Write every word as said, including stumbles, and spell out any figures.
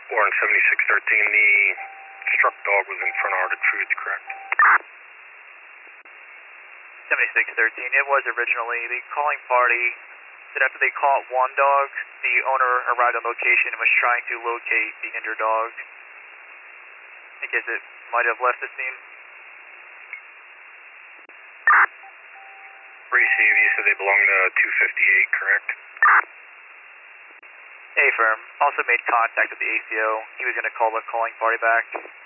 Warren seventy-six thirteen, the struck dog was in front of Art of Truth, correct? seventy-six thirteen, it was originally. The calling party said after they caught one dog, the owner arrived on location and was trying to locate the injured dog. I guess it might have left the scene. Receive, you said they belong to two fifty-eight, correct? A-firm also made contact with the A C O. He was going to call the calling party back.